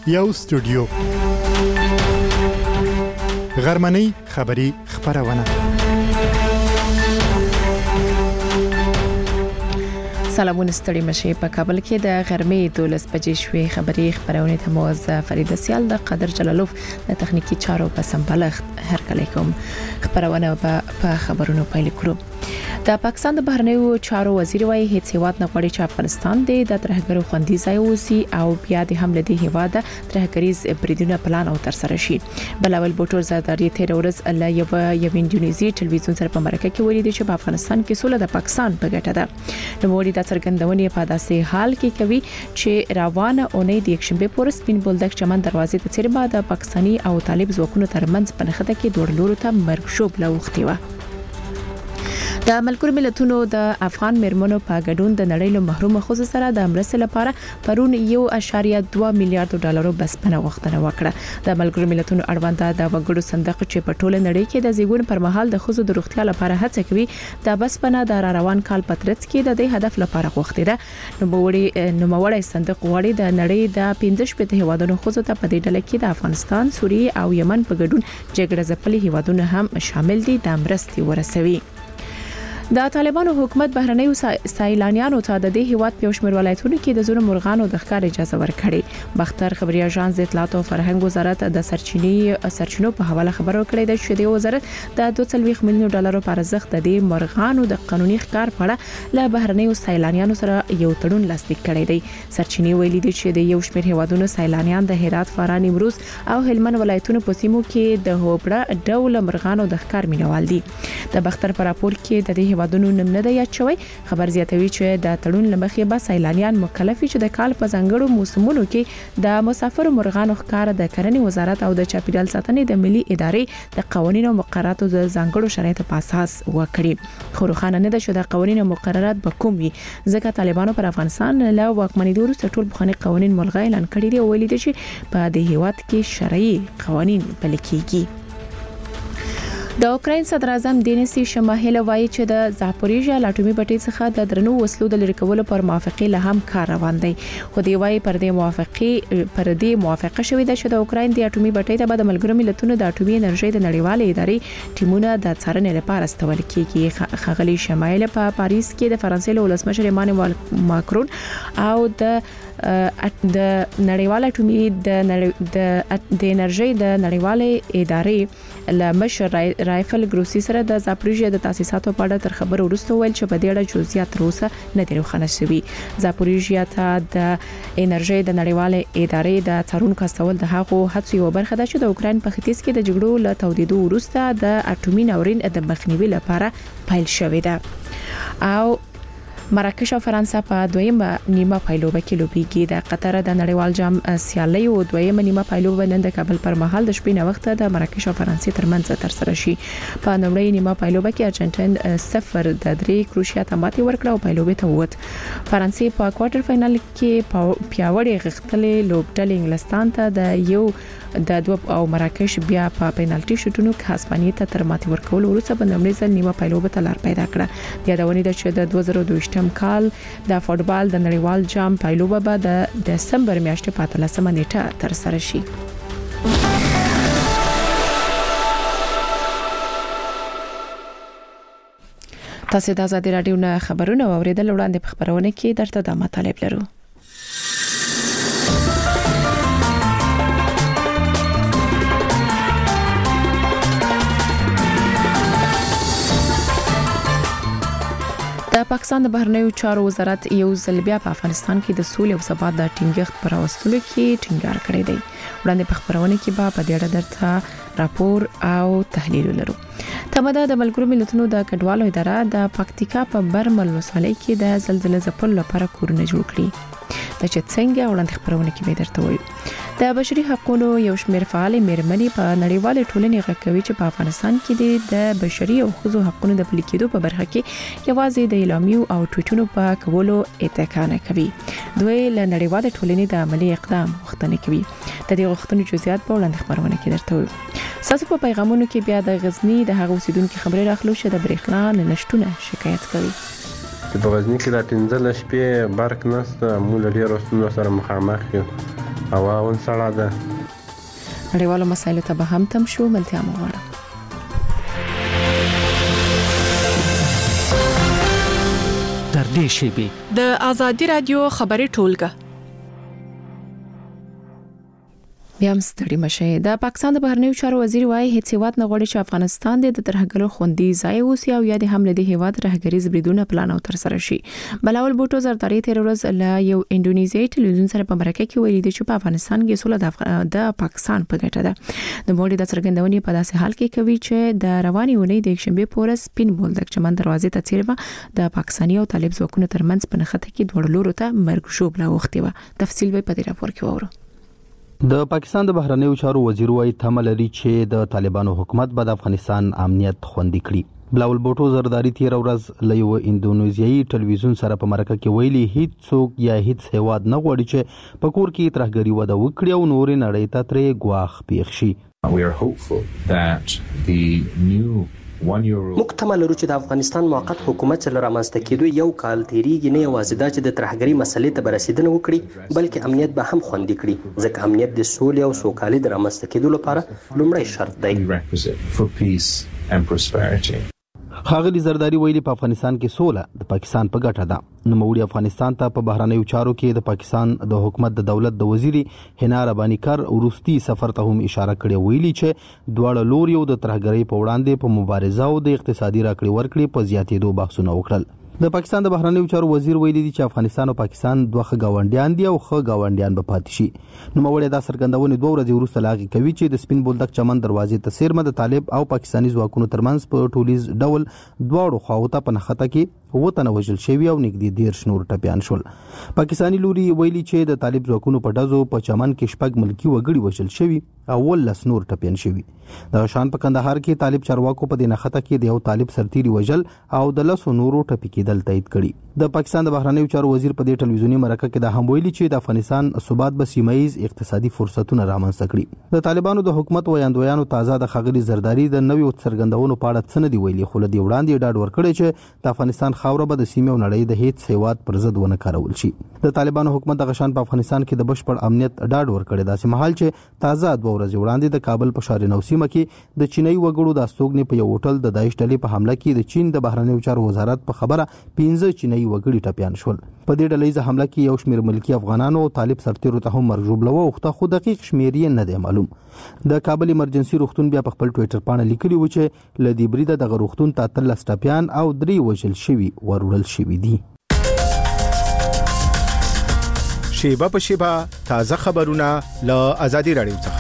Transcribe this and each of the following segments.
یو سټوډیو غرمنۍ خبری خبرونه. سلامونه ستړي مشه. په کابل کې د غرمې 12 بجې شوې خبری خبرونه ته موز فرید سیال د قادر جلالوف د تخنیکی چارو په سمبالښت هرکلی کوم. خبرونه په خبرونو پیل کړو. د پاکستان د بهرنیو چارو وزیر وايي هیڅ هیواد نه غواړي چې افغانستان د ترهګرو خوندي ځای ووسي او بیا د حمله دی هیواد ترهګریز بریدونه پلان او تر سره شي. بلاول بوټور زاداری تیر ورځ الله یو انډونیزي ټلویزیون سره په مرکه کې ویلي چې په افغانستان کې سوله د پاکستان په ګټه ده. نو وړي د څرګندونې په داسې حال کې کوي چې روانه اونۍ د یکشنبه پورې سپین بولدک چمن دروازې ته چیرې بعد پاکستاني او طالب ځواکونو ترمنځ په نخښه کې دوړ لورو ته مرګ شوب لوختي و. د ملګرو ملتونو د افغان مرمنو په ګډون د نړۍ له محروم خصوص سره د مرستې لپاره پرون 1.2 میلیارډ ډالرو بسپنه وختنه وکړه. د ملګرو ملتونو اړوند د وګړو صندوق چې په ټوله نړۍ کې د زیږون پر مهال د خصوص د روغتیا لپاره هڅه کوي د بسپنه د روان کال پترڅ کې د دې هدف لپاره غوښتي ده. نوموړی صندوق غواړي د نړۍ د 15 هیوادونو خصوص ته په دې ډله کې د افغانستان، سوریه او یمن په ګډون جګړه ځپلي هیوادونه هم شامل دي د مرستې ورسوي. د طالبانو حکومت بهرنیو سیلانیانو ته د دې هیواد په شمیر ولایتونو کې د زونو مرغانو د ښکار اجازه ورکړي. بختر خبري اژانس د اطلاعات او فرهنګ وزارت د سرچینو په حواله خبرو کړې ده چې د وزارت د 2.2 میلیون ډالرو پر ارزښت د دې مرغانو د قانوني ښکار په اړه له بهرنیو سیلانیانو سره یو تړون لاسلیک کړی دی. سرچینې ویلي دي چې د یو شمیر هیوادونو سیلانیان د هرات، فراه، نیمروز او هلمند ولایتونو په سیمو کې د هوبړه ډول مرغانو د ښکار مینوال دي. د بختر پر راپور کې د دې هیوادونو نوم نه دی یاد شوی. خبر زیاتوي چې د تړون لمخې به سیلانیان مکلف چې د کال په ځانګړو موسمونو کې د مسافر مرغانو ښکار د کرنې وزارت او د چاپیریال ساتنې د ملي ادارې د قوانینو او مقرراتو د ځانګړو شرایطو په اساس وکړي. خو روښانه نه ده چې د قوانینو او مقررات به کوم وي، ځکه طالبانو پر افغانستان له واکمنۍ وروسته ټول بخښنې قوانین ملغا اعلان کړي دي او ویلي دي چې په دې هیواد کې شرعي قوانین پلي کیږي. د اوکراین صدر اعظم دینیس شماهل وایي چې د زاپوریژیا اټومي بټۍ څخه د درنو وسلو د لرې کولو پر موافقه له هم کار روان دی. خو دی وایي پر دې موافقه شوې ده چې د اوکراین د اټومي بټۍ ته د ملګرو ملتونو د اټومي انرژي د نړیوالې ادارې ټیمونه د څارنې لپاره استول کیږي. خغلی شماهل په پاریس کې د فرانسې له ولسمشر ایمانوئل ماکرون او د نړیواله اټومي د انرژي د نړیوالې ادارې لمشر رایفل ګروسی سره د زاپوریژیا د تاسیساتو په اړه تر خبرو وروسته ویل چې په دې اړه جزئیات تر اوسه نه دي روښانه شوي. زاپوریژیا ته د انرژي د نړیوالې ادارې د څارونکو استول د هغو هڅو یو برخه ده چې د اوکراین په ختیځ کې د جګړو له تودېدو وروسته د اټومي ناورین د مخنیوي لپاره پیل شوې ده. او مراکش او فرانسه په دویمه نیمه پایلوبه کې لوبېږي. د قطر د نړیوال جام سیالي او دویمه نیمه پایلوبه نن د کابل پر مهال د شپې نه وخت د مراکش او فرانسې ترمنځ تر سره شي. په نومړی نیمه پایلوبه کې ارجنټاین 0-3 کروشیا ته ماتې ورکړه او پایلوبه ته ووت. فرانسې په کوارټر فائنل کې پیاوړې غښتلې لوبډلې انګلستان ته د 2 او مراکش بیا په پینالټي شوټونو کې هسپانیې ته تر ماتې ورکول وروسته په نومړي ځل نیمه پایلوبه ته لار پیدا کړه. یادونه ده چې د 2022 کال د فوټبال د نړیوال جام پایلوبه به د دسمبر میاشتې په 13 نیټه تر سره شي. تاسو د آزادۍ رادیو نه خبرونه اوریدل وړاندې په خبرونه کې درته د مطالب لرو. د پاکستان د بهرنیو چارو وزارت یو ځل بیا په افغانستان کې د سولې او ثبات د ټینګښت پر راوستلو کې ټینګار کړی دی. وړاندې په خبرونه کې به په دې اړه درته راپور او تحلیل لرو. تمدا د ملګرو ملتونو د کډوالو اداره د پکتیکا په برمل ولسوالۍ کې د زلزلې ځپلو لپاره کورونه جوړ کړي. د چې څنګه وړاندې خبرونه کې به درته وایو. د بشري حقوقو یو شمېر فعال مېرمنې په نړیوالې ټولنې غږوي چې په افغانستان کې د بشري او ښځو حقوقو د پلي کېدو په برخه کې یوازې د اعلامیو او ټویټونو په کولو اتکا نه کوي. دوی له نړیوالې ټولنې د عملي اقدام غوښتنه کوي. د دې غوښتنو جزئیات په وړاندې خبرونه کې درته وایو. ساسو په پیغامونو کې بیا د غزنی د هغه اوسیدونکو خبرې راخلو چې د برېښنا نشټونه شکایت کوي. په غزنی کې د 15 شپې برق نشته، موږ ډېر ستونزو سره مخامخ یو. هوا ون سړه ده. نړیوالو مسایلو ته به هم تم شو. ملتیا مو غواړم. در دې شیبې د آزادي رادیو خبري ټولګه بیا هم ستړي مشه. د پاکستان د بهرنیو چارو وزیر وايي هیڅ هیواد نه غواړي چې افغانستان د ترهګرو خوندي ځای اوسي او یا د حمله د هیواد رهګریز بریدونه پلان او تر سره شي. بلاول بوټو زرداری تیر ورځ له یو انډونیزیایي ټلویزیون سره په مرکه کې ویلي چې په افغانستان کې سوله د پاکستان په ګټه ده. د موړي د څرګندونې په داسې حال کې کوي چې د رواني اونۍ د یکشنبه پورې سپین بولدک چمن دروازې ته چیرې د پاکستاني او طالب ځواکونو ترمنځ په نښته کې دوړ لورو ته مرګ شوبله وختي و. تفصیل به په دې راپور کې وورو. د پاکستان د بهرنیو چارو وزیر وايي تمه لري چې د طالبانو حکومت به د افغانستان امنیت خوندي کړي. بلاول بوټو زرداری تیر ورځ له یو انډونیزیایي ټلویزیون سره په مرکه کې ویلي هیڅ څوک یا هیڅ هیواد نه غواړي چې په کور کې ترهګري وده وکړي او نورې نړۍ ته ترې ګواښ پیښ شي. We are hopeful that the new موږ تمه لرو چې د افغانستان موقت حکومت چې رامنځته کېدو یو کال تیریږي نه یوازې دا چې د ترهګرۍ مسلې ته برسیدنه وکړي بلکې امنیت به هم خوندي کړي ځکه امنیت د سولې او سوکالۍ د رامنځته کېدو لپاره لومړی شرط دی. ښاغلي زرداری ویلي په افغانستان کې سوله د پاکستان په ګټه ده. نوموړي افغانستان ته په بهرنیو چارو کې د پاکستان د حکومت د دولت د وزیري حنا رباني کار وروستي سفر ته هم اشاره کړې ویلي چې دواړه لوري د ترهګرۍ په وړاندې په مبارزه او د اقتصادي راکړې ورکړې په زیاتېدو بحثونه وکړل. د پاکستان د بهرنیو چارو وزیر ویلي دی چې افغانستان او پاکستان دوه ګاونډیان دي او ښه ګاونډیان به پاتې شي. نوموړي دا څرګندونه 2 ورځې وروسته لاغي کوي چې د سپین بولدک چمن دروازې ته سیرمه د طالب او پاکستاني ځواکونو ترمنځ په ټولیز ډول دواړو خواو ته په نښته کې وطن وژل شوی او نږدې 13 نور ټپيان شول. پاکستاني لوري ویلي چې د طالب ځواکونو په ډزو په چمن کې شپږ ملکی وګړي وژل شوی او 19 نور ټپيان شوی. د شان په کندهار کې طالب چارواکو په دې نښته کې د یو طالب سرتیري وژل او د 10 نورو ټپي کېدل تایید کړي. د پاکستان د بهرنیو چارو وزیر په دې ټلویزیوني مرکه کې دا هم ویلي چې د افغانستان ثبات به سیمایي اقتصادي فرصتونه رامنځته کړي. د طالبانو د حکومت ویاندویانو تازه د خغلی زرداری د نویو څرګندونو په اړه څه نه دی ویلي خو لدی وړاندې ډاډ ورکړي چې د افغانستان خاوره به د سیمې او نړۍ د هیڅ هیواد پر ضد ونه کارول شي. د طالبانو حکومت د غشان په افغانستان کې د بشپړ امنیت ډاډ ورکړي داسې مهال چې تازه 2 ورځې وړاندې د کابل په شارنو سیمه کې د چینی وګړو د استوګنې په یو هوټل د داعش ډلې په حمله کې د چین د بهرنیو چارو وزارت په خبره 15 چینی وګړي ټپيان شول. په دې ډلې ځه حمله کې یو شمېر ملکی افغانانو او طالب سرتیرو ته هم مرګ ژوبله وخته خو دقیق شمېر یې نه دی معلوم. د کابل ایمرجنسي روغتون بیا په خپل ټوئیټر باندې لیکلی و چې لدی بریده د روغتون ته 13 ټپيان او 3 وژل شوي ورول شوي دي. شیبه په شیبه تازه خبرونه له آزادي رادیو څخه.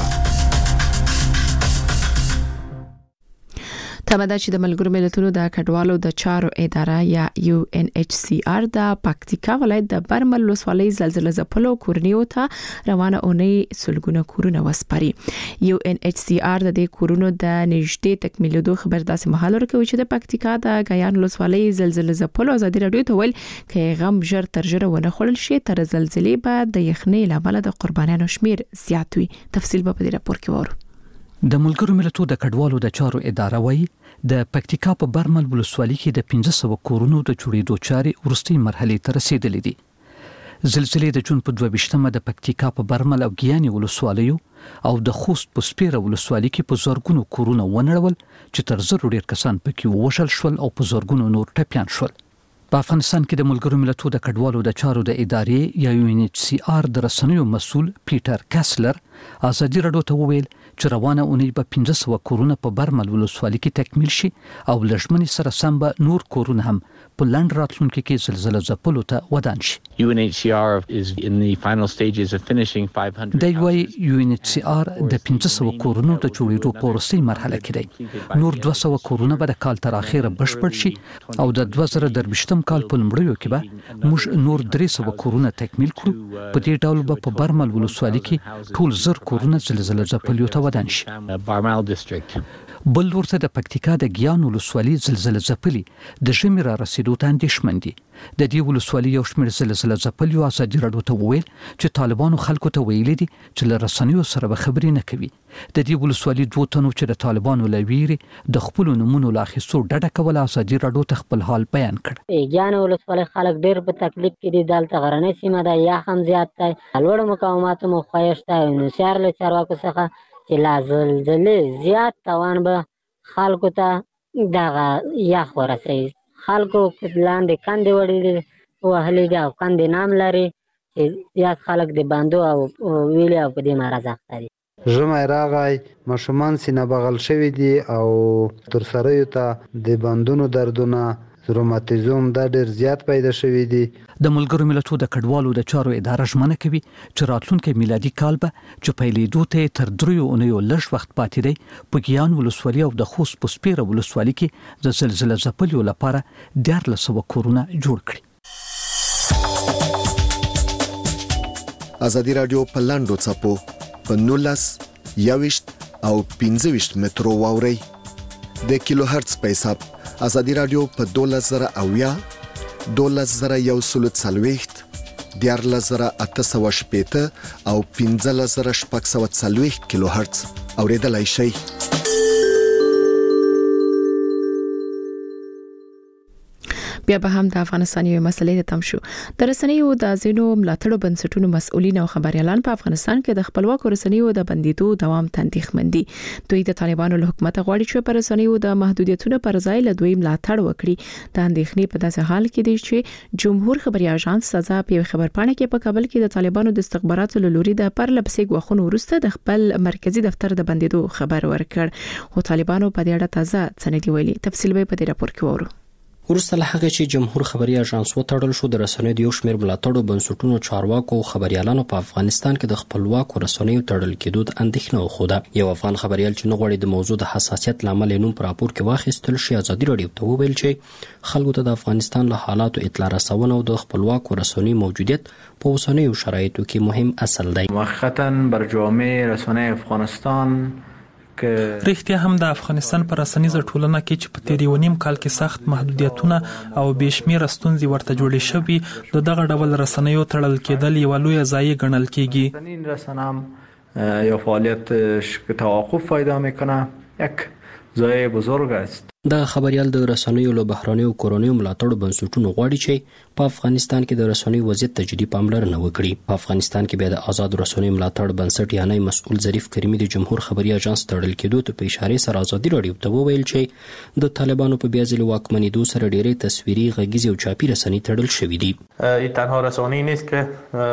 تمدا چې د ملګرو ملتونو د کډوالو د چارو اداره یا UNHCR د پکتیکا ولایت د برمل ولسوالۍ زلزلې ځپلو کورنیو ته روانه اونۍ سلګونه کورونه وسپاري. UNHCR د دې کورونو د نږدې تکمیلېدو خبر داسې مهال ورکوي چې د پکتیکا د غیان ولسوالۍ زلزلې ځپلو آزادي رادیو ته ویل کې غم ژر تر ژره ونه خړل شي تر زلزلې بعد د یخنۍ لامل د قربانیانو شمیر زیات وي. تفصیل په دې راپور کې وورو. د ملګرو ملتونو د کډوالو د چارو اداره وايي د پکتیکا په برمل ولسوالۍ کې د 1500 کورونو د جوړېدو چارې ورستۍ مرحلې ته رسیدلې دي. زلزلې د جون په 22مه د پکتیکا په برمل او ګیاني ولسوالیو او د خوست په سپیره ولسوالۍ کې په زورګونو کورونه ونړول چې تر زر ډیر کسان پکې وشل شول او په زورګونو نور ټپيان شول. په افغانستان کې د ملګرو ملتونو د کډوالو د چارو د ادارې یا UNHCR د رسنیو مسؤل پیټر کاسلر آزادي رادیو ته وویل چې روانه اونۍ به 1500 کورونه په برمل ولسوالۍ کې تکمیل شي او لږمنې سره سم به نور کورونه هم په لند راتلونکي کې زلزلې ځپلو ته ودان شي. UNHCR is in the final stages of finishing 500. د UNHCR د 1500 کورونو د جوړېدو په وروستۍ مرحله کې دی. نور 200 کورونه به د کال تر اخره بشپړ شي او د 2023م کال په لومړیو کې به موږ نور 300 کورونه تکمیل کړو. په دې ډول به په برمل ولسوالۍ کې ټول زر کورونه زلزلې ځپلو ته ودان شي. بل ورته د پکتیکا د ګیان ولسوالي زلزلې ځپلي د ژمي را رسیدو ته اندېښمن دي. د دې ولسوالي یو شمېر زلزلې ځپلي ازادي راډیو ته وویل چې طالبانو خلکو ته ویلي دي چې له رسنیو سره به خبرې نه کوي. د دې ولسوالي 2 تنو چې د طالبانو له ویري د خپل نمونو لا اخیستو ډډه کوله ازادي راډیو ته خپل حال بیان کړ. ګیان ولسوالي خلک ډېر په تکلیف کې دي. دلته غرنۍ سیمه ده، یا هم زیات دی، لوړ مقاومات مو ښایست دی. نو سیار له چارواکو څخه چې لا زلزلې زیات توان به خلکو ته دغه یخ ورسوي. خلکو لاندې کندې وهلې دي او کندې نام لري چې زیات خلک د باندو او ویلې او په دې مرض اخته دي. ژمی راغی، ماشومان سینه بغل شوي دي او تر سره ته د بندونو دردونه روماتیزم دا ډېر زیات پیدا شوي دي. د ملګرو ملتونو د کډوالو د چارو اداره ژمنه کوي چې راتلونکي میلادي کال به چې پیلېدو ته تر 3 اونیو لږ وخت پاتې دی په ګیان ولسوالي او د خوست په سپیره ولسوالي کې د زلزلې ځپلو لپاره 1400 کورونه جوړ کړي. ازادي راډیو په لاندو چپو په 19 21 او 25 مترو واوري د کیلو هرتز په حساب ازادي راډیو په 12000 12140 14880 او 15640 کیلو هرتز اوریدلای شئ. بیا به هم د افغانستان یو مسلې ته تم شو. د رسنیو د ځینو ملاتړو بنسټونو مسؤلین او خبريالان په افغانستان کې د خپلواکو رسنیو د بندیدو دوام تندېښمن دي. دوی د طالبانو له حکومت غواړي چې پر رسنیو د محدودیتونو پر ځای له دوی ملاتړ وکړي. د اندېښنې په داسې حال کې دي چې جمهور خبري اژانس سزا په خبرپاڼه کې په کابل کې د طالبانو د استخباراتو لوري د پرلپسې غوښنو وروسته د خپل مرکزی دفتر د بندیدو خبر ورکړ. او طالبانو په دې اړه تازه څه ویلي. تفصیل به په دې راپور کې وورو. ورسته له هغه چې جمهور خبري اژانس وتړل شو، د رسنیو د یو شمېر ملاتړو بنسټونو چارواکو او خبريالانو په افغانستان کې د خپلواکو رسنیو تړل کېدو د اندېښنه وښوده. یو افغان خبريال چې نه غواړي د موضوع د حساسیت لامل نوم پر راپور کې واخیستل شي، ازادي راډیو ته وویل چې خلکو ته د افغانستان له حالاتو اطلاع رسونه او د خپلواکو رسنیو موجودیت په اوسنیو شرایطو کې مهم اصل دی. موقتا برجامه رسانه افغانستان رښتیا هم د افغانستان پر رسنیزه ټولنه کې چې په تیری ونیم کال کې سخت محدودیتونه او بشمیره ستونزې ورته جوړې شوې، دغه ډول رسنیو تړل کېدل یو لوی ضایع ګڼل کېږي. رسانه یا فعالیتش که توقف پیدا میکنه یک ضایع بزرگ است. د خبريال د رسنیو له بهراني او کورونیو ملاتړو بنسټونو غواړي چې په افغانستان کې د رسنیو وضعیت ته جدي پاملرنه وکړي. په افغانستان کې بیا د آزاد رسنیو ملاتړ بنسټ یعنی مسؤل ظریف کریمي د جمهور خبري اژانس تړل کېدو ته په اشاره سره ازادي راډیو ته وویل چې د طالبانو په بیا ځل واکمنېدو سره ډېرې تصویري غږیزې او چاپي رسنۍ تړل شوې دي. این تنها رسانه‌ای نیست که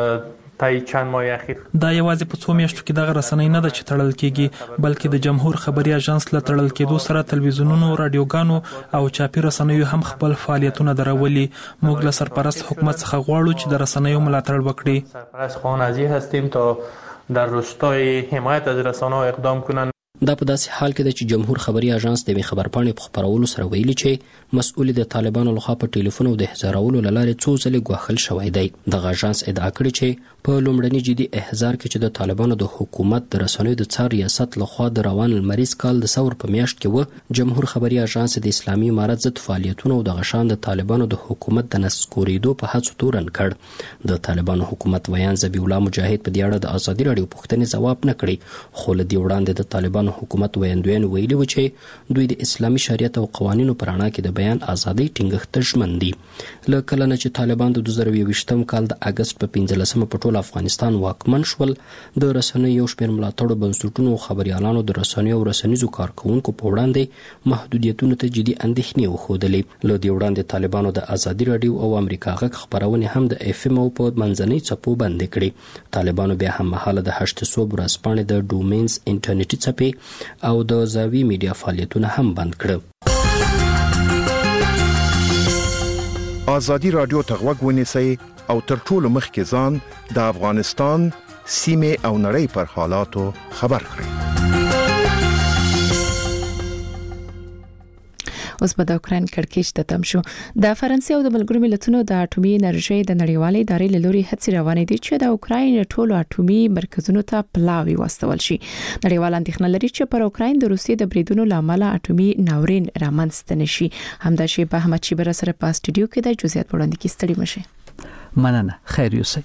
تای چند ماه اخیر دا یوازې په 2 میاشتو کې دغه رسنۍ نه ده چې تړل کېږي، بلکې د جمهور خبري اژانس له تړل کېدو سره تلویزیونونو، رادیوګانو او چاپي رسنیو هم خپل فعالیتونه درولي. موږ له سرپرست حکومت څخه غواړو چې د رسنیو ملاتړ وکړي. سرپرست خانزی هستیم تا در راستای حمایت از رسانه‌ها اقدام کنند. دا په داسې حال کې چې جمهور خبري اژانس د خبرپاڼې په خبرولو سره ویلي چې مسؤل د طالبانو لخوا په ټلیفون او د احضارولو لاره څو ځله غوښل شوی دی. دغه اژانس ادعا کړې چې په لومړني جدي احضار کې چې د طالبانو د حکومت د رسنیو د څار ریاست لخوا د روان المریز کال د ثور په میاشت کې و، جمهور خبري اژانس د اسلامي امارت ضد فعالیتونو او د غشان د طالبانو د حکومت د نسکورېدو په هڅو تورن کړ. د طالبانو حکومت ویان ذبیح الله مجاهد په دې اړه د ازادي راډیو پوښتنې ځواب نه کړی، خو له دې وړاندې د طالبانو حکومت ویاندویان ویلي و چې دوی د اسلامي شریعت او قوانینو پر اړه کې د بیان ازادي ټینګښت ژمن دي. له کله نه چې طالبان د 2020 کال د اگست په 15مه په ټول افغانستان واکمن شول، د رسنیو یو شمېر ملاتړو بنسټونو او خبريالانو د رسنیو او رسنیزو کارکونکو په وړاندې محدودیتونو ته جدي اندېښنې وښودلې. له دې وړاندې طالبانو د ازادي راډیو او امریکا غږ خبرونه هم د اف ام او په منځنۍ څپو بند کړې. طالبانو بیا هم مهاله د 800 ورځپاڼې د ډومینز انټرنیټي څپې او د زاوی میډیا فعالیتونه هم بند کړل. ازادي راډیو ته غوږ ونیسئ او تر ټولو مخکې ځان د افغانستان سیمه او نړۍ پر حالاتو خبر کړئ. اوس په د اوکرين کړکېچ ته تم شو. د فرانسې او د ملګرو ملتونو د اټومي انرژي د نړیوالې ادارې له لوري هڅې روانې دي چې د اوکرين ټولو اټومي مرکزونو ته پلاوي واستول شي. نړیوال اندېښنه لري چې پر اوکرين د روسي د بریدونو لامل اټومي ناورین رامنځته نشي. همدا شی په احمد شیبر سره په استودیو کې د جزئیات وړاندې کی ستړي مشه. مننه خیر یوسف.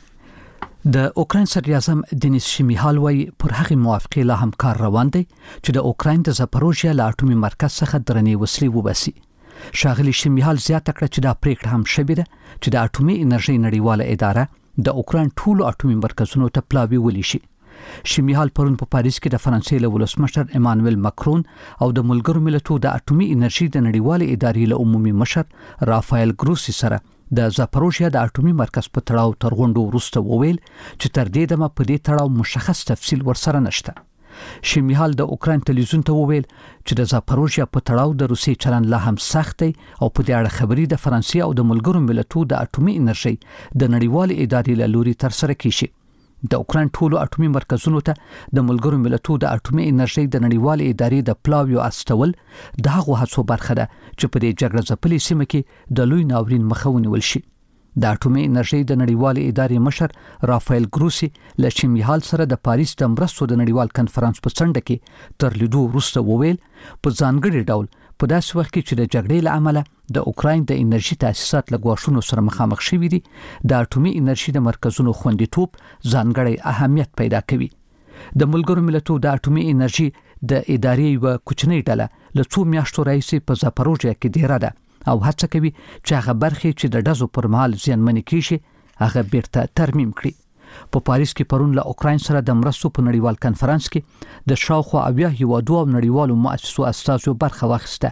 د اوکرين صدراعظم دنیس شمیهال وایي پر هغه موافقه لا هم کار روان دی چې د اوکرين د زاپاروژیا له اټومي مرکز څخه درنې وسلې وباسي. شاغلی شمیهال زیاته کړه چې دا پریکړه هم شوې ده چې د اټومي انرژي نړیواله اداره د اوکرين ټولو اټومي مرکزونو ته پلاوي ولي شي. شمیهال پرون په پاریس کې د فرانسې له ولسمشر ایمانوئل ماکرون او د ملګرو ملتونو د اټومي انرژي د نړیواله ادارې له عمومي مشر رافایل ګروسی سره د زاپاروژیا د اټومي مرکز په تړاو تر غونډو وروسته وویل چې تر دې دمه په دې تړاو مشخص تفصیل ورسره نشته. شمیهال د اوکرين تلویزیون ته وویل چې د زاپاروژیا په تړاو د روسي چلن لا هم سخت دی او په دې اړه خبري د فرانسې او د ملګرو ملتونو د اټومي انرژي د نړیوالې ادارې له لوري تر سره کیږي. د اوکرين ټولو اټومي مرکزونو ته د ملګرو ملتونو د اټومي انرژي د نړیوالې ادارې د پلاویو استول د هغو هڅو برخه ده چې په دې جګړه ځپلې سیمه کې د لوی ناورین مخه ونیول شي. د اټومي انرژي د نړیوالې ادارې مشر رافایل ګروسی له شمیهال سره د پاریس د مرستو د نړیوال کنفرانس په څنډه کې تر لیدو وروسته وویل په ځانګړي ډول په داسې وخت کې چې د جګړې له امله د اوکرين د انرژي تاسیسات له ګواښونو سره مخامخ شوي دي د اټومي انرژي د مرکزونو خوندیتوب ځانګړی اهمیت پیدا کوي. د ملګرو ملتونو د اټومي انرژي د ادارې یو کوچنی ډله له 2 میاشتو راځي په زاپاروژیا کې ډیره ده او هڅه کوي چې هغه برخې چې د ډزو پر مهال زیانمنې کیږي هغه بیرته ترمیم کړي. په پاریس کې پرون له اوکرين سره د مرستو په نړیوال کنفرانس کې د شاوخوا 80 هیوادو او نړیوالو مؤسسو استازو برخه واخیسته.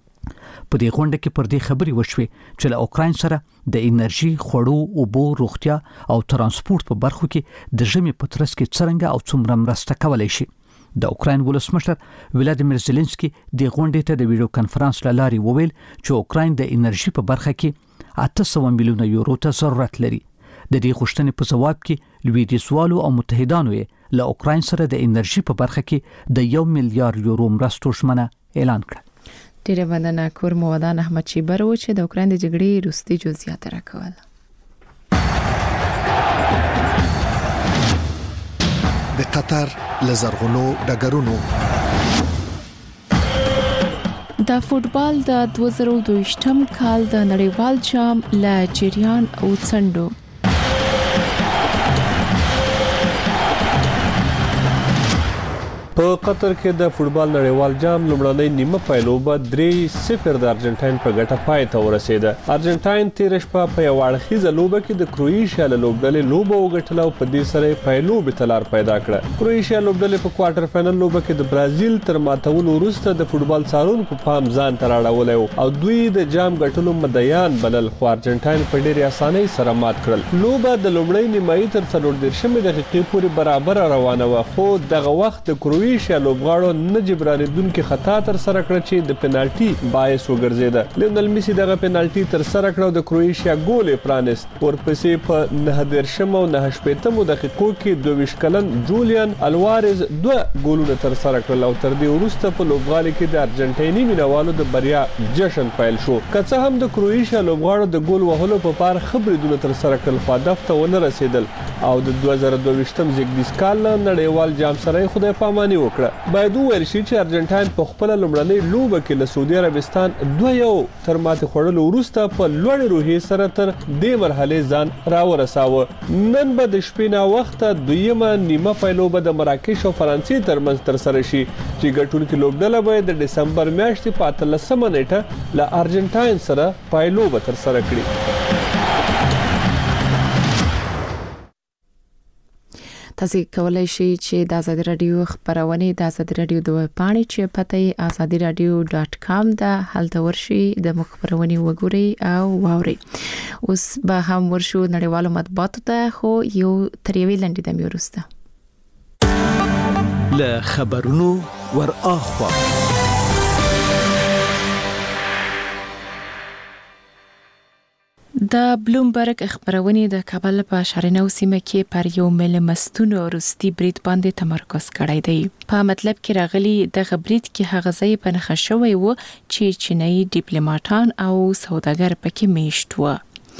په دې غونډه کې پر دې خبري وشوي چې له اوکرين سره د انرژي، خوړو، اوبو، روغتیا او ترانسپورت په برخو کې د ژمي په ترڅ کې څنګه او څومره مرسته کولای شي. د اوکرين ولسمشر ولادیمیر زيلنسکي د غونډې ته د ویډیو کنفرانس لاري وویل چې اوکرين د انرژي په برخه کې 800 میلیونه یورو ته ضرورت لري. د دې غوښتنې په جواب کې لویدیځوالو او متحدانو یې له اوکرين سره د انرژي په برخه کې د 1 میلیارډ یورو مرستو ژمنه اعلان کړه. ډیره مننه کور مودان احمد شیبر و چې د اوکرين د جګړې وروستي جزئیات راکول. د قطر لزرغونو ډګرونو د فوتبال د 2022م کال د نړیوال جام له جریان او څنډو په قطر کې د فوتبال نړیوال جام لومړنۍ نیمه پایلوبه 3-0 د ارجنټاین په ګټه پای ته ورسېده. ارجنټاین تیر شپه په یو اړخیزه لوبه کې د کروئیشیا له لوبډلې لوبه وګټله او په دې سره پایلوبې ته لار پیدا کړه. کروئیشیا لوبډلې په کوارټر فائنل لوبه کې د برازیل تر ماتولو وروسته د فوتبال څارونکو په پام ځان ته راوړلی او دوی د جام ګټلو مدعیان بلل، خو ارجنټاین په ډېرې اسانۍ سره مات کړل. لوبه د لومړۍ نیمایي تر 40 دقیقې پورې برابر روانه وه، خو دغه وخت د کروئیشیا لوبغاړو نه جبرانیدونکي خطا تر سره کړ چې د پنالټي باعث وګرځیده. لیونل میسی دغه پنالټي تر سره کړ او د کروئیشیا ګول پرانست. ورپسې په 9 او 9 دقیقو کې 22 کلن جولیان الوارز 2 ګولونه تر سره کړل او تر دې وروسته په لوبغالي کې د ارجنټایني مینوالو د بریا جشن پیل شو. که څه هم د کروئیشیا لوبغاړو د ګول وهلو په پار خبرېدونه تر سره کړل، خو هدف ته ونه رسیدل او د 2022م زیږدیز کال نړیوال جام سره خدای پاماني وکړه. باید وویل شي چې ارجنټاین په خپل لومړنۍ لوبه کې له سعودي عربستان 2-1 تر ماتې خوړلو وروسته په لوړ روحیې سره تر دې مرحلې ځان راورساوه. نن به د شپې نه وخته دویمه نیمه پایلوبه د مراکش او فرانسې ترمنځ تر سره شي چې ګټونکي لوبډله به د دسمبر میاشتې په 13 نیټه له ارجنټاین سره پایلوبه تر سره کړي. تاسو کولای شئ چې د آزادي رادیو خبرونه د آزادي رادیو د ویب پاڼې چې پته azadiradio.com د هلته ورشي د مخبرونه وګورئ او واورئ. اوس به هم ورشو نړیوالو مطبوعاتو ته، خو یو تریوي لنډه د میورسته له خبرونو ور اخوا د بلومبرګ خبرونه د کابل په شارنو سیمه کې پر یو مل مستونو روسي برید باندې تمرکز کړی دی. په مطلب کې راغلي د خبرید کې هغه ځای په نخښه شوی و چې چینایي ډیپلوماټان او سوداګر پکې میشت و.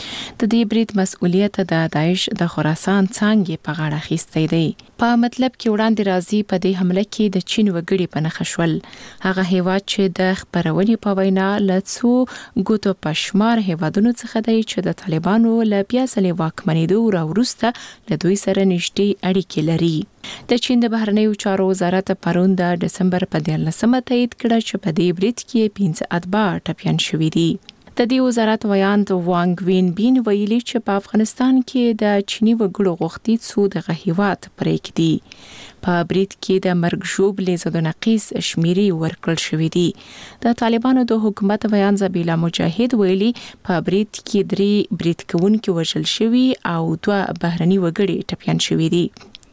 د دې برید مسؤلیت د داعش د خراسان څنګه په غاړه اخیستی دی. په مطلب کې وړاندې راځي په دې حمله کې د چین وګړي په نخښه شول. هغه هیواد چې د خبرونې په وینا له څو ګوتو پشمار هیوادونو څخه دی چې د طالبانو له بیا ځلې واکمنېدو وروسته له دوی سره نږدې اړیکې لري. د چین د بهرنیو چارو وزارت پرون د دسمبر په 14مه تایید کړ چې په دې برید کې 15 اتباع ټپیان شوي دي. د دې وزارت ویاند وانګ وین بین ویلي چې په افغانستان کې د چینی وګړو غوښتي څو د غهیوات پرېږدي. په برید کې د مرګ ژوبلې زده نقیس شمیري ورکړل شوې دي. د طالبانو د حکومت ویاند زبیلا مجاهد ویلي په برید کې 3 برید کوونکي وژل شوي او 2 بهرني وګړي ټپیان شوي دي.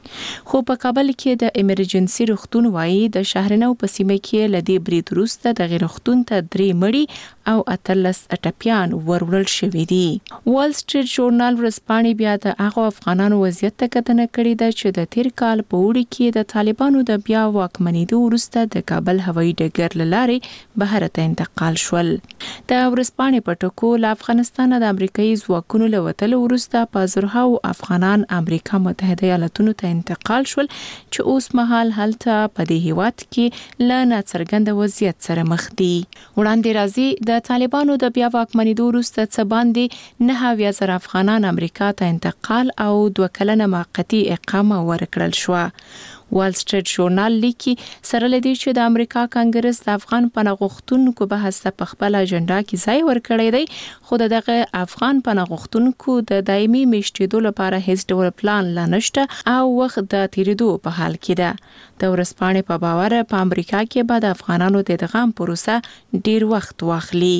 خو په کابل کې د ایمرجنسي روغتون وایي د شهرنو په سیمه کې لدی برید وروسته د غیر روغتون ته 3 مړي او 18 ټپیان ورول شوې دي. وال سټریټ ژورنال ورځپاڼې بیا د هغه افغانانو وضعیت ته کتنه کړې ده چې د تیر کال په وړي کې د طالبانو د بیا واکمنېدو وروسته د کابل هوایي ډګر لارې بهر ته انتقال شول. د ورځپاڼې په ټکو له افغانستان د امریکایي ځواکونو له وتلو وروسته په زرهاو افغانان امریکا متحده ایالاتونو ته انتقال شول چې اوس مهال هلته په دې هیواد کې له ناڅرګند وضعیت سره مخ دي. وړاندې راځي د طالبانو د بیا واکمنېدو وروسته څه باندې 9,000 افغانان امریکا ته انتقال او 2 کلنه موقتی اقامه ورکړل شو. وال سټریټ ژورنال لیکي سره لدی چې د امریکا کانګرس د افغان پناهغښتونکو بحث په خپل اجنډا کې ځای ورکړی دی، خو دغه افغان پناهغښتونکو د دایمي میشتېدو لپاره هیڅ ډول پلان لا نشته او وخت د تیریدو په حال کې ده. د ورځپاڼې په باور په امریکا کې به د افغانانو د ادغام پروسه ډیر وخت واخلي.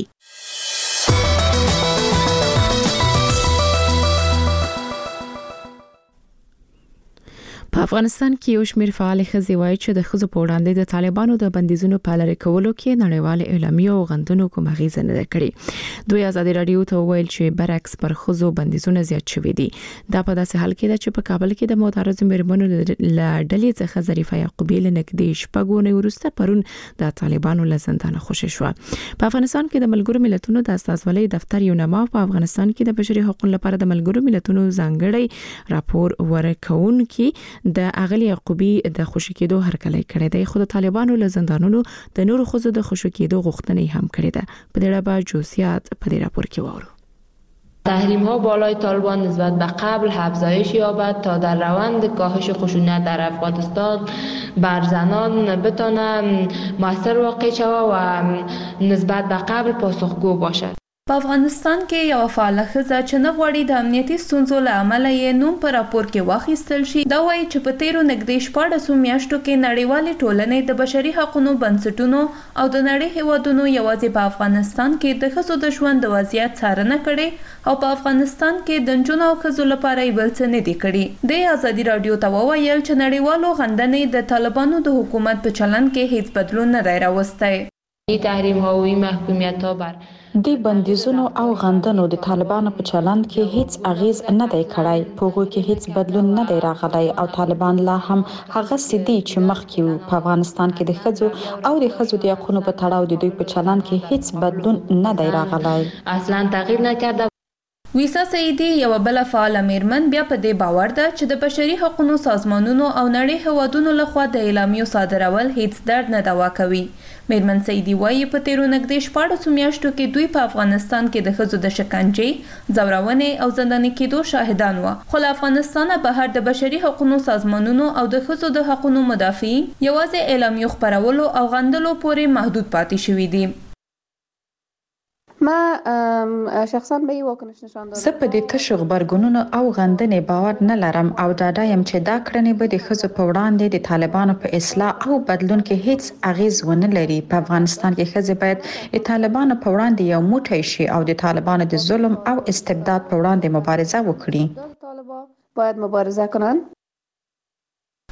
په افغانستان کې یو شمېر فعال ښځې وایي چې د ښځو په وړاندې د طالبانو د بندیزونو په لارې کولو کې نړیوال اعلامیه او غندنو کوم اغیزه نه کړې. دوی ازادي رادیو ته ویل چې برعکس پر ښځو بندیزونه زیات شوي دي. دا په داسې حال کې ده چې په کابل کې د معترضو میرمنو له ډلې څخه ظریفه یعقوبی له نږدې 6 غونې وروسته پرون د طالبانو له زندانه خوشې شو. په افغانستان کې د ملګرو ملتونو د استازولۍ دفتر یو نامه په افغانستان کې د بشري حقوقو لپاره د ملګرو ملتونو ځانګړی راپور ورکونکي د اغلی یعقوبی د خوشی کېدو هرکلی کړی دی، خو د طالبانو له زندانونو د نورو ښځو د خوشی کېدو غوښتنه هم کړې ده. په دې اړه به جزئیات په دې راپور کې واورو. تحریم ها بالای طالبان نسبت به قبل افزایش یابد تا در روند کاهش خشونت در افغانستان بر زنان بتواند مؤثر واقع شود و نسبت به قبل پاسخگو باشد. په افغانستان کې یو فعاله ښځه چې نه غواړي د امنیتي ستونزو له امله یې نوم په راپور کې واخیستل شي، دا وایي چې په تیرو نږدې 14 میاشتو کې نړیوالې ټولنې د بشري حقوقو بنسټونو او د نړۍ هیوادونو یوازې په افغانستان کې د ښځو د ژوند د وضعیت څارنه کړې او په افغانستان کې د نجونو او ښځو لپاره یې بل څه نه دي کړي. د ازادي رادیو ته وویل چې نړیوالو غندنې د طالبانو د حکومت په چلند کې هیڅ بدلون نه دی راوستی. تحریم ها و محکومیت ها بر د بندیزونو او غندنو د طالبانو په چلند کې هیڅ اغیز نه دی کړی، په هغه کې هیڅ بدلون نه دی راغلی او طالبان لا هم هغه سدي چې مخکې وو. په افغانستان کې د ښځو او د ښځو د حقوقو په تړاو د دوی په چلند کې هیڅ بدلون نه دی راغلی، اصلا تغییر نکرده. ویسا سعیدی یو بل فعال میرمن بیا په دې باور ده چې د بشري حقوقو سازمانونو او نړۍ هیوادونو لخوا د اعلامیو صادرول هیڅ درد نه دوا کوي. میرمن سعیدی وایي په تیرو نږدې 14 میاشتو کې دوی په افغانستان کې د ښځو د شکنجې، ځورونې او زنداني کېدو شاهدان وو، خو له افغانستانه بهر د بشري حقوقو سازمانونو او د ښځو د حقوقو مدافعین یوازې اعلامیو خپرولو او غندلو پورې محدود پاتې شوي دي. ما شخصا به یو وکنش نشان دادم. زه په دې تشو خبرګونونو او غندنې باور نه لرم او ډاډه یم چې دا کړنې به د ښځو په وړاندې د طالبانو په اصلاح او بدلون کې هیڅ اغیز ونه لري. په افغانستان کې ښځې باید د طالبانو په وړاندې یو موټی شي او د طالبانو د ظلم او استبداد په وړاندې مبارزه وکړي. باید مبارزه کنن.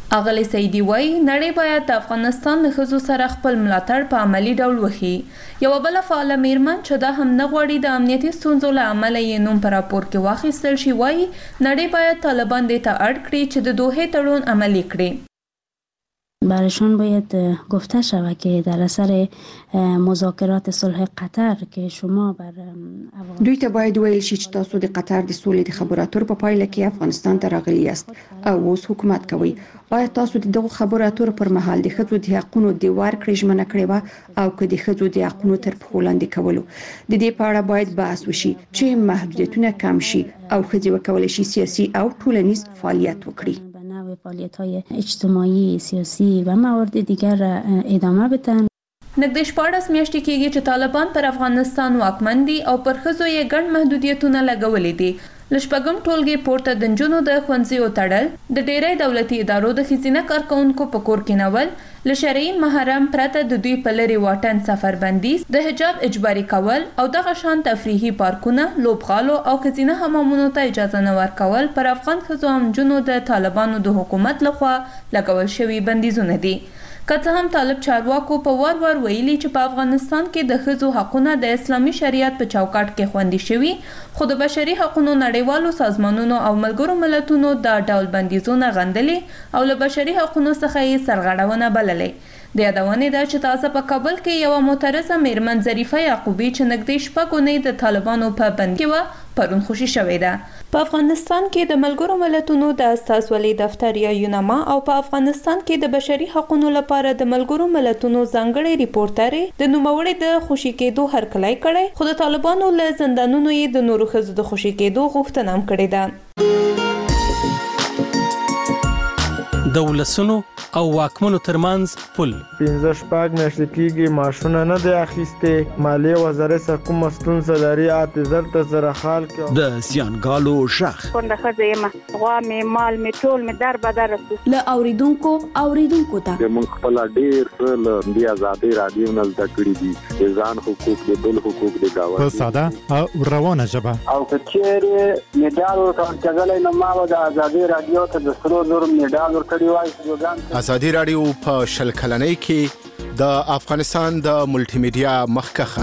اغلی سیدی وای نړۍ باید د افغانستان له ښځو سره خپل ملاتړ په عملی ډول وکړي. یوه بله فعاله میرمن چې دا هم نه غواړي د امنیتي ستونزو له امله یې نوم په راپور کې واخیستل شي وایي نړۍ باید طالبان دې ته اړ کړي چې د دوحې تړون عملی کړي. برایشان باید گفته شود که در اثر مذاکرات صلح قطر که شما بر دوی ته باید ویل شي چې تاسو د قطر د سولې د خبرو اترو په پایله کې افغانستان ته راغلي یاست او اوس حکومت کوي. آیا تاسو د دغو خبرو اترو پر مهال د ښځو د حقونو د ورکړې ژمنه کړې وه او که د ښځو د حقونو تر پښو لاندې کولو؟ د دې په اړه باید بحث وشي چې محدودیتونه کم شي او ښځې وکولی شي سیاسي او ټولنیز فعالیت وکړي. فعالیت‌های اجتماعی، سیاسی و موارد دیگر ادامه بدن. نږدې 14 میاشتې کېږي چې طالبان پر افغانستان واکمن دي او پر ښځو یې ګڼ محدودیتونه لګولي دي. له شپږم ټولګې پورته د نجونو د ښوونځیو تړل، د ډېری دولتي ادارو د ښځینه کارکوونکو په کور کېنول، له شرعي محرم پرته د دوی په لرې واټن سفر بندیز، د حجاب اجباري کول او دغه شان تفریحي پارکونه، لوبغالو او ښځینه حمامونو ته اجازه نه ورکول پر افغان ښځو او نجونو د طالبانو د حکومت لخوا لګول شوي بندیزونه دي. که څه هم طالب چارواکو په وار ویلي چې په افغانستان کې د ښځو حقونه د اسلامي شریعت په چوکاټ کې خوندي شوي، خو د بشري حقونو نړیوالو سازمانونو او ملګرو ملتونو دا ډول بندیزونه غندلي او له بشري حقونو څخه یې سرغړونه بللې. د یادونې ده چې تازه په کابل کې یوه معترضه میرمن ظریفه یعقوبي چې نږدې 6 اونۍ د طالبانو په بند کې وه پرون خوشي شوې ده. په افغانستان کې د ملګرو ملتونو د استازولۍ دفتر یا یونما او په افغانستان کې د بشري حقونو لپاره د ملګرو ملتونو ځانګړی ریپورټر د نوموړي د خوشي کېدو هرکلی کړی، خو د طالبانو له زندانونو یې د نورو ښځو د خوشي کېدو غوښتنه هم کړې ده. د ولسونو او واکمنو ترمنځ پل 15 میاشتې کېږي معاشونه نه دی اخیستې. مالیې وزارت څخه کومه ستونزه لري اعتذار ته سره حال کې د زیانګالو شخ کونډه ښځه یم، غوا مې مال مې ټول مې در بدر له اوریدونکو ته موږ خپل ډېر څه له دې ازادۍ راډیو نه زده کړي دي، د ځان حقوق د بل حقوق د گاونډي په ساده او روانه ژبه. او که چیرې میډال ورکول کېدلی نو ما به د ازادۍ راډیو ته د سرو زرو میډال ورکړی وای. ازادي راډیو په 20 کلنۍ کې د افغانستان د ملټي میډیا مخکخه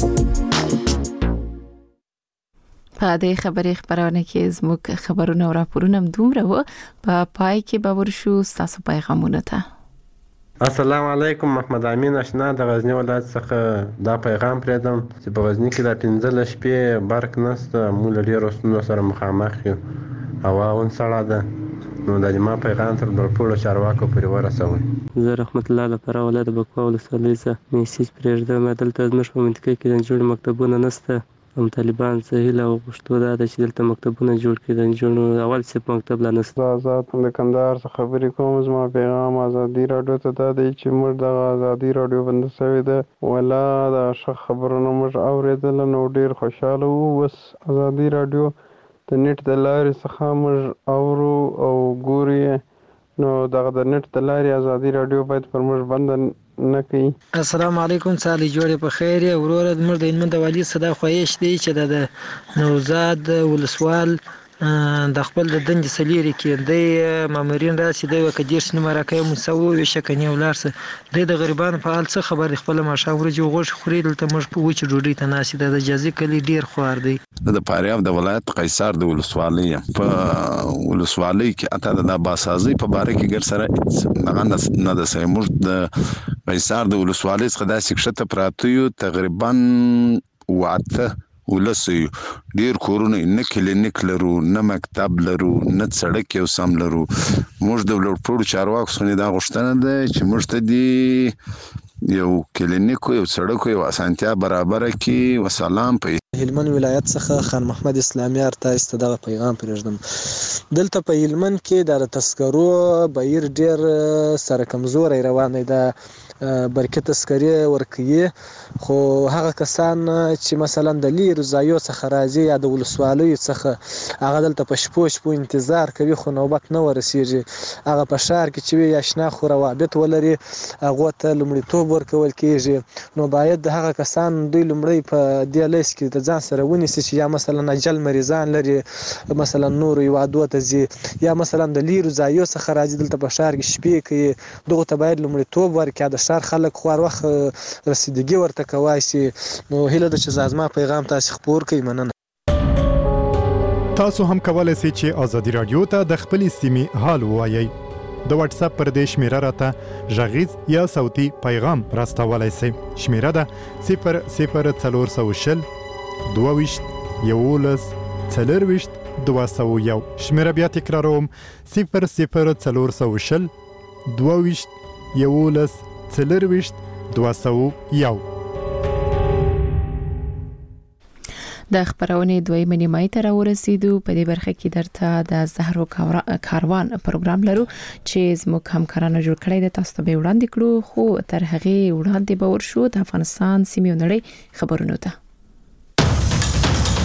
په دې خبري خبرونه کې زموږ خبرونه او راپورونه دومره و په پای کې به ورشو تاسو پیغامونه ته. السلام علیکم، محمد امین آشنا د غزنی ولایت څخه دا پیغام پریدم چې په غزنی کې د 15 شپې برق نشته، موږ ډېر ستونزو سره مخامخ یو، هوا اون سړه ده، نو د ما پیغام تر ټولو چارواکو پورې ورسوئ. زه رحمت الله لپاره ولایت بکوا ولسوالۍ څخه میسیج پرېږدم. دلته زموږ په منطقه کې د نجونو مکتبونه نشته. هم طالبان څه هیله او غوښتو دا ده چې دلته مکتبونه جوړ کړي، د نجونو اول صف مکتب لا نشته. آزاد د کندهار څخه خبرې کوم. زما پیغام ازادي راډیو ته دا دی چې موږ د ازادي راډیو بنده شوې ده، ولا د ښه خبرونه موږ اورېدل نو ډېر خوشاله وو. اوس ازادي راډیو د نیټ د لارې څخه موږ اورو او ګوري، نو دغه د نیټ د لارې ازادي راډیو باید پر موږ بند نه کوي. السلام علیکم، سالي جوړې په خیر وروره. موږ د هلمند د والي صدا خوښ دی چې د نوزاد ولسوال د خپل د دندې سلیری کې د مامورین راشي د وکدیر سینما راکې مسو وشکنی ولارسه د غریبانو په حال څه خبر خپل ماشاور جو غوښ خوري دلته موږ په وچ ډوډۍ ته ناشې د جزي کلی ډیر خوار دی. د فاریاب د ولایت قیصر د ولسوالۍ په ولسوالۍ کې اته د باسازي په باره کې ګر سره نه د سیمور د قیصر د ولسوالۍ څخه د سکشته پراتیو تقریبا واته ولسي ډیر کورونه نه کلینیک لرو، نه مکتب لرو، نه سړک یو سم لرو. موږ د ټولو چارواکو څخه دا غوښتنه ده چې موږ ته دی یو کلینیک یو سړک یو اسانتیا برابر کړي. وسلام. په هلمند ولایت څخه خان محمد اسلامي ارتایست دغه پیغام پرېږدم. دلته په هلمند کې د تذکرو بهیر ډیر سره کمزوري روان دی. د برکت تسکری ورکوي خو هغه کسان چې مثلا د لیرو ځایو څخه راځي یا د ولسوالیو څخه هغه دلته په شپو انتظار کوي خو نوبت نه ورسیږي هغه په شهر کې چې یا شنا خو روابط ولري هغه ته لومړیتوب ورکول کیږي نو باید هغه کسان دوی لومړی په دې لیست کې د ځان سره ونیسي چې یا مثلا اجل مریضان لري مثلا نور یوادو ته زی یا مثلا د لیرو ځایو څخه راځي دلته په شهر کې شپې کوي دغه ته باید لومړیتوب ورکړي د شهر خلک خو وخت رسیدګي ورته کوي چې نو هله د چزازما پیغام تاسو خبر کوي مننه تاسو هم کولای شئ چې ازادي رادیو ته د خپل سیمې حال وایي د واتس اپ پر دې شمیره راته ژغیز یا صوتي پیغام راستولای شئ شمیره ده 00420 22 11 40 201 شمیره بیا تکراروم 00420 22 11 40 201 د خبرونې دویمه نیمه ته راورسېدو په دې برخه کې درته د زهرو کاروان پروګرام لرو چې زموږ همکارانو جوړ کړی د تاسو ته وړاندې کړو خو تر هغه وړاندې به ورشو د افغانستان سیمې نړۍ خبرونو ته